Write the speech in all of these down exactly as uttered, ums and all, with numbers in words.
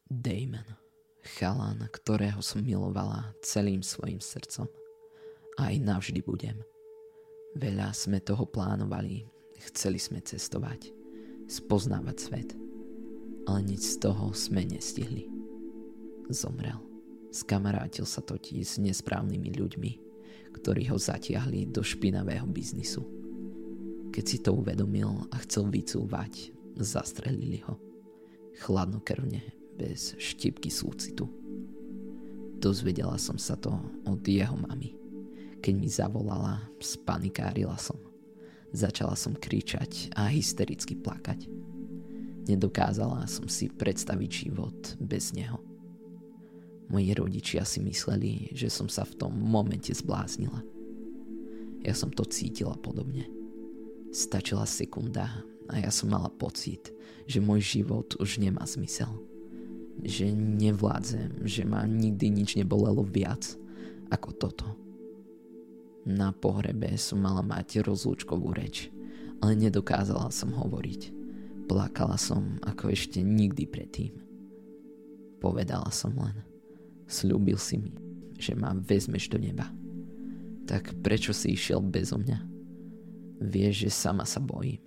Damon, chalan, ktorého som milovala celým svojim srdcom. Aj navždy budem. Veľa sme toho plánovali, chceli sme cestovať, spoznávať svet, ale nič z toho sme nestihli. Zomrel. Skamarátil sa totiž s nesprávnymi ľuďmi, ktorí ho zatiahli do špinavého biznisu. Keď si to uvedomil a chcel vycúvať, zastrelili ho. Chladnokrvne, bez štipky súcitu. Dozvedela som sa to od jeho mamy. Keď mi zavolala, spanikárila som. Začala som kričať a hystericky plakať. Nedokázala som si predstaviť život bez neho. Moji rodičia si mysleli, že som sa v tom momente zbláznila. Ja som to cítila podobne. Stačila sekunda a ja som mala pocit, že môj život už nemá zmysel. Že nevládzem, že ma nikdy nič nebolelo viac ako toto. Na pohrebe som mala mať rozlúčkovú reč, ale nedokázala som hovoriť. Plakala som ako ešte nikdy predtým. Povedala som len: sľúbil si mi, že ma vezmeš do neba. Tak prečo si išiel bezo mňa? Vieš, že sama sa bojím.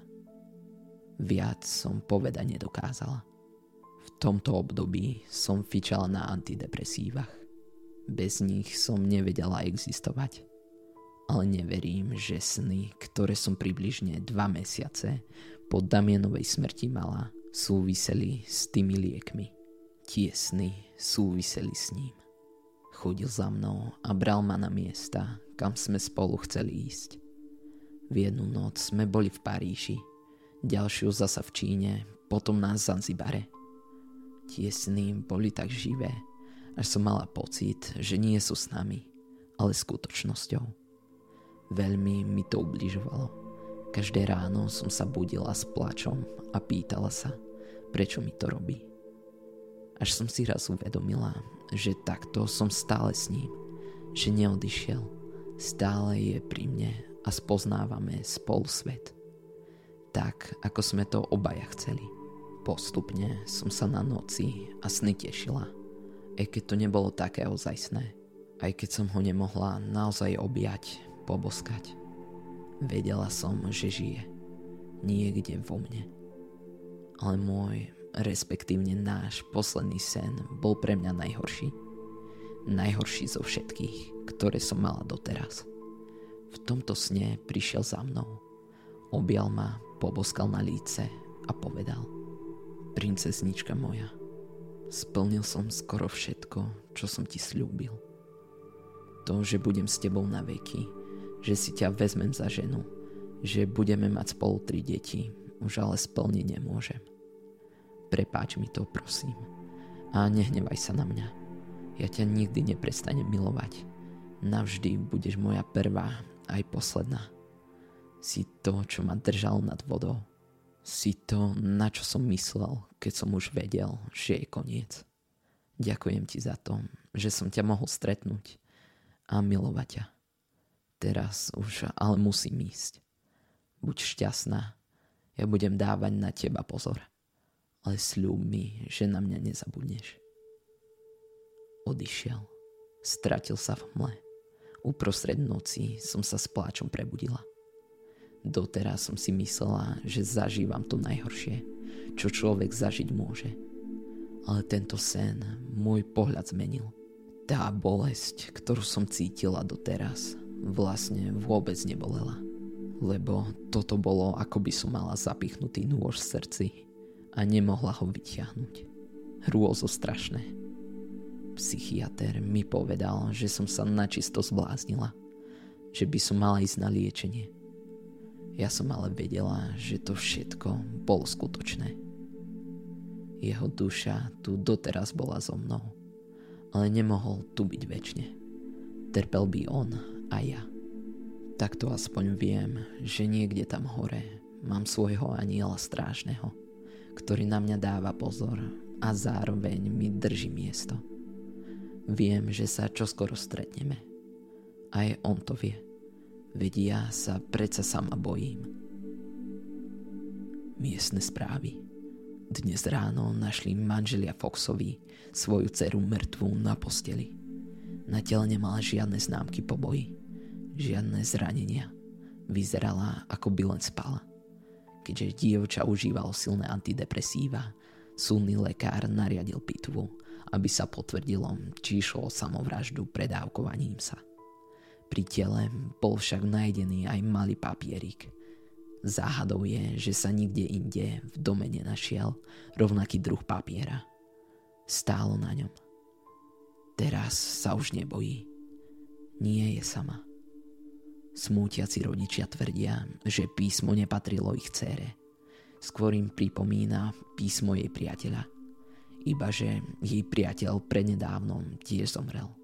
Viac som povedať nedokázala. V tomto období som fičala na antidepresívach. Bez nich som nevedela existovať. Ale neverím, že sny, ktoré som približne dva mesiace po Damienovej smrti mala, súviseli s tými liekmi. Tie sny súviseli s ním. Chodil za mnou a bral ma na miesta, kam sme spolu chceli ísť. V jednu noc sme boli v Paríži, ďalšiu zasa v Číne, potom na Zanzibare. Tie sny boli tak živé, až som mala pocit, že nie sú s nami, ale skutočnosťou. Veľmi mi to ubližovalo. Každé ráno som sa budila s plačom a pýtala sa, prečo mi to robí. Až som si raz uvedomila, že takto som stále s ním, že neodišiel, stále je pri mne a spoznávame spolu svet. Tak, ako sme to obaja chceli. Postupne som sa na noci a sny tešila, aj keď to nebolo také ozajstné, aj keď som ho nemohla naozaj objať, poboskať. Vedela som, že žije niekde vo mne. Ale môj, respektívne náš posledný sen bol pre mňa najhorší. Najhorší zo všetkých, ktoré som mala doteraz. V tomto sne prišiel za mnou. Objal ma, poboskal na líce a povedal: princeznička moja, splnil som skoro všetko, čo som ti sľúbil. To, že budem s tebou na veky, že si ťa vezmem za ženu, že budeme mať spolu tri deti, už ale splniť nemôžem. Prepáč mi to, prosím, a nehnevaj sa na mňa. Ja ťa nikdy neprestanem milovať. Navždy budeš moja prvá aj posledná. Si to, čo ma držalo nad vodou. Si to, na čo som myslel, keď som už vedel, že je koniec. Ďakujem ti za to, že som ťa mohol stretnúť a milovať ťa. Teraz už ale musím ísť. Buď šťastná, ja budem dávať na teba pozor. Ale sľub mi, že na mňa nezabudneš. Odišiel. Stratil sa v mle. Uprostred noci som sa s pláčom prebudila. Doteraz som si myslela, že zažívam to najhoršie, čo človek zažiť môže. Ale tento sen môj pohľad zmenil. Tá bolesť, ktorú som cítila doteraz, vlastne vôbec nebolela. Lebo toto bolo, ako by som mala zapichnutý nôž v srdci a nemohla ho vyťahnuť. Hrôzo strašné. Psychiater mi povedal, že som sa načisto zbláznila, že by som mala ísť na liečenie. Ja som ale vedela, že to všetko bolo skutočné. Jeho duša tu doteraz bola so mnou, ale nemohol tu byť večne. Trpel by on a ja. Takto aspoň viem, že niekde tam hore mám svojho aniela strážneho, ktorý na mňa dáva pozor a zároveň mi drží miesto. Viem, že sa čoskoro stretneme. Aj on to vie. Veď ja sa predsa sama bojím. Miestne správy. Dnes ráno našli manželia Foxovi svoju dceru mŕtvú na posteli. Na tele nemala žiadne známky po boji, žiadne zranenia. Vyzerala, ako by len spala. Keďže dievča užívalo silné antidepresíva, súdny lekár nariadil pitvu, aby sa potvrdilo, či išlo o samovraždu predávkovaním sa. Pri tele bol však nájdený aj malý papierik. Záhadou je, že sa nikde inde v dome nenašiel rovnaký druh papiera. Stálo na ňom: teraz sa už nebojí. Nie je sama. Smútiaci rodičia tvrdia, že písmo nepatrilo ich dcére. Skôr im pripomína písmo jej priateľa. Ibaže jej priateľ prednedávnom tiež zomrel.